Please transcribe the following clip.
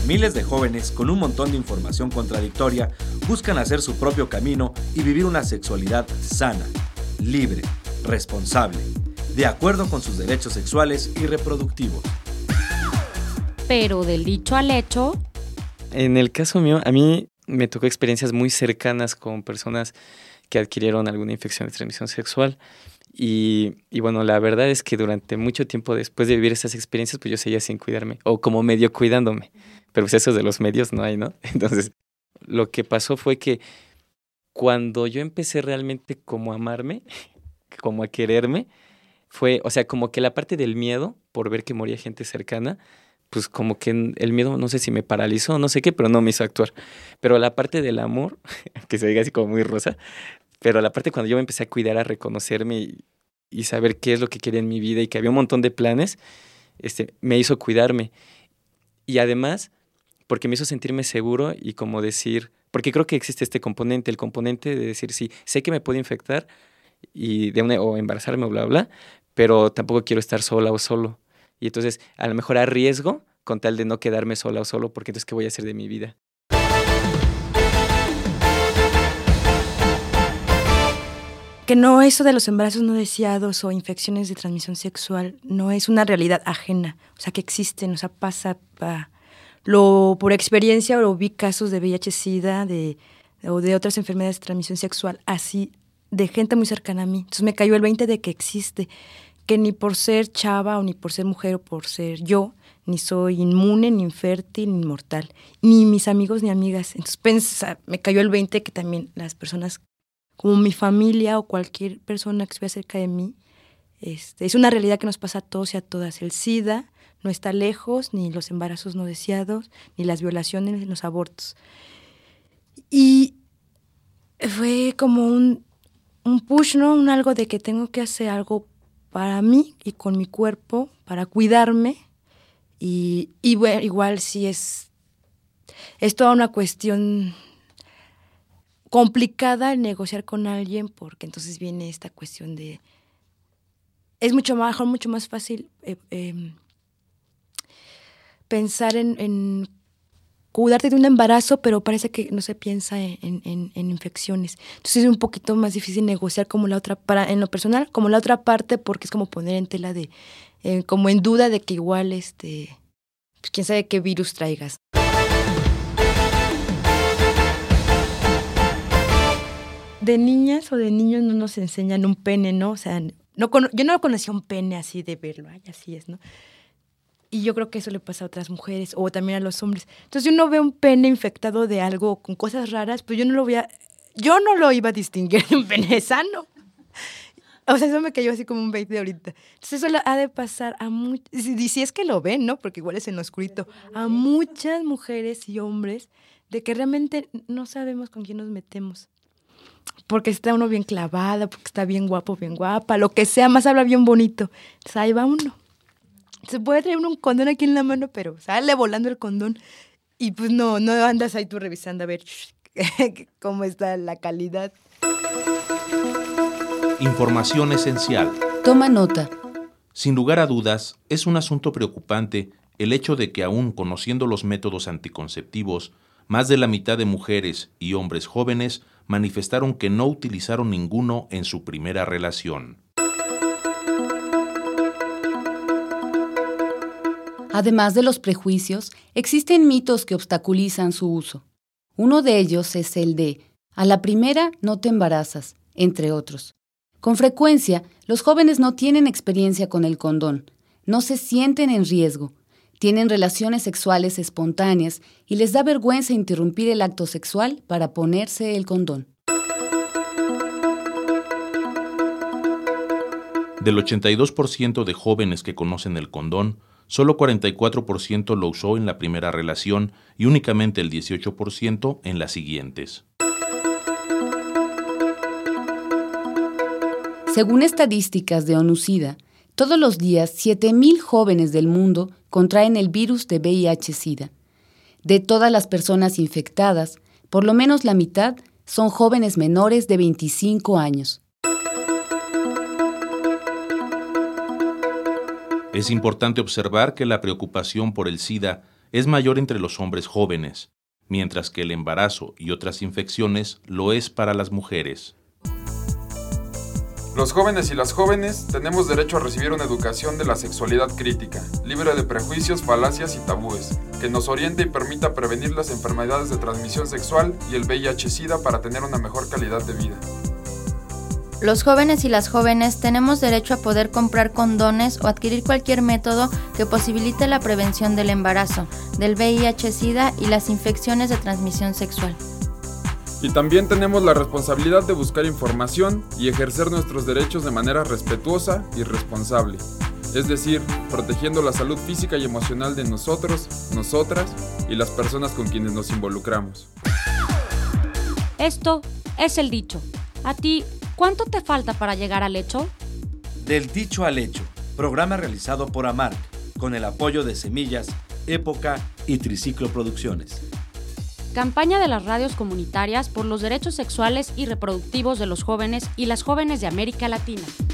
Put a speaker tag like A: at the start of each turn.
A: Miles de jóvenes con un montón de información contradictoria buscan hacer su propio camino y vivir una sexualidad sana, libre, responsable, de acuerdo con sus derechos sexuales y reproductivos.
B: Pero del dicho al hecho...
C: En el caso mío, a mí me tocó experiencias muy cercanas con personas que adquirieron alguna infección de transmisión sexual. Y bueno, la verdad es que durante mucho tiempo después de vivir esas experiencias, pues yo seguía sin cuidarme, o como medio cuidándome. Pero pues esos de los medios no hay, ¿no? Entonces, lo que pasó fue que cuando yo empecé realmente como a amarme, como a quererme, fue, o sea, como que la parte del miedo por ver que moría gente cercana, pues como que el miedo, no sé si me paralizó, no sé qué, pero no me hizo actuar. Pero la parte del amor, que se diga así como muy rosa, pero la parte cuando yo me empecé a cuidar, a reconocerme y saber qué es lo que quería en mi vida y que había un montón de planes, me hizo cuidarme. Y además, porque me hizo sentirme seguro y como decir, porque creo que existe este componente, el componente de decir, sí, sé que me puedo infectar y o embarazarme o bla, bla, pero tampoco quiero estar sola o solo. Y entonces, a lo mejor arriesgo con tal de no quedarme sola o solo, porque entonces, ¿qué voy a hacer de mi vida?
D: Que no, eso de los embarazos no deseados o infecciones de transmisión sexual no es una realidad ajena, o sea, que existen, o sea, pasa, por experiencia o vi casos de VIH-Sida o de otras enfermedades de transmisión sexual, así, de gente muy cercana a mí. Entonces me cayó el 20 de que existe, que ni por ser chava o ni por ser mujer o por ser yo, ni soy inmune, ni infértil, ni inmortal, ni mis amigos ni amigas. Entonces me cayó el 20 que también las personas como mi familia o cualquier persona que esté cerca de mí, es una realidad que nos pasa a todos y a todas. El SIDA no está lejos, ni los embarazos no deseados, ni las violaciones, ni los abortos. Y fue como un push, ¿no? Un algo de que tengo que hacer algo para mí y con mi cuerpo, para cuidarme. Y bueno, igual sí es toda una cuestión complicada el negociar con alguien, porque entonces viene esta cuestión de... Es mucho más fácil pensar en cuidarte de un embarazo, pero parece que no se piensa en infecciones. Entonces es un poquito más difícil negociar como la otra, en lo personal, como la otra parte, porque es como poner en tela de, como en duda de que igual, pues quién sabe qué virus traigas. De niñas o de niños no nos enseñan un pene, ¿no? O sea, yo no conocía un pene así de verlo, ay, así es, ¿no? Y yo creo que eso le pasa a otras mujeres o también a los hombres. Entonces, si uno ve un pene infectado de algo con cosas raras, pues yo no lo iba a distinguir de un pene sano. O sea, eso me cayó así como un 20 de ahorita. Entonces, eso ha de pasar a y si es que lo ven, ¿no? Porque igual es en lo oscurito. A muchas mujeres y hombres de que realmente no sabemos con quién nos metemos. Porque está uno bien clavada, porque está bien guapo, bien guapa, lo que sea, más habla bien bonito. Entonces, ahí va uno. Se puede traer un condón aquí en la mano, pero sale volando el condón y pues no andas ahí tú revisando a ver cómo está la calidad.
E: Información esencial.
B: Toma nota.
E: Sin lugar a dudas, es un asunto preocupante el hecho de que aún conociendo los métodos anticonceptivos, más de la mitad de mujeres y hombres jóvenes manifestaron que no utilizaron ninguno en su primera relación.
B: Además de los prejuicios, existen mitos que obstaculizan su uso. Uno de ellos es el de «a la primera no te embarazas», entre otros. Con frecuencia, los jóvenes no tienen experiencia con el condón, no se sienten en riesgo, tienen relaciones sexuales espontáneas y les da vergüenza interrumpir el acto sexual para ponerse el condón.
E: Del 82% de jóvenes que conocen el condón, solo 44% lo usó en la primera relación y únicamente el 18% en las siguientes.
B: Según estadísticas de ONU-SIDA, todos los días 7,000 jóvenes del mundo contraen el virus de VIH-Sida. De todas las personas infectadas, por lo menos la mitad son jóvenes menores de 25 años.
E: Es importante observar que la preocupación por el SIDA es mayor entre los hombres jóvenes, mientras que el embarazo y otras infecciones lo es para las mujeres.
F: Los jóvenes y las jóvenes tenemos derecho a recibir una educación de la sexualidad crítica, libre de prejuicios, falacias y tabúes, que nos oriente y permita prevenir las enfermedades de transmisión sexual y el VIH-Sida para tener una mejor calidad de vida.
G: Los jóvenes y las jóvenes tenemos derecho a poder comprar condones o adquirir cualquier método que posibilite la prevención del embarazo, del VIH-Sida y las infecciones de transmisión sexual.
F: Y también tenemos la responsabilidad de buscar información y ejercer nuestros derechos de manera respetuosa y responsable. Es decir, protegiendo la salud física y emocional de nosotros, nosotras y las personas con quienes nos involucramos.
H: Esto es el dicho. ¿A ti cuánto te falta para llegar al hecho?
A: Del dicho al hecho, programa realizado por AMARC, con el apoyo de Semillas, Época y Triciclo Producciones.
H: Campaña de las radios comunitarias por los derechos sexuales y reproductivos de los jóvenes y las jóvenes de América Latina.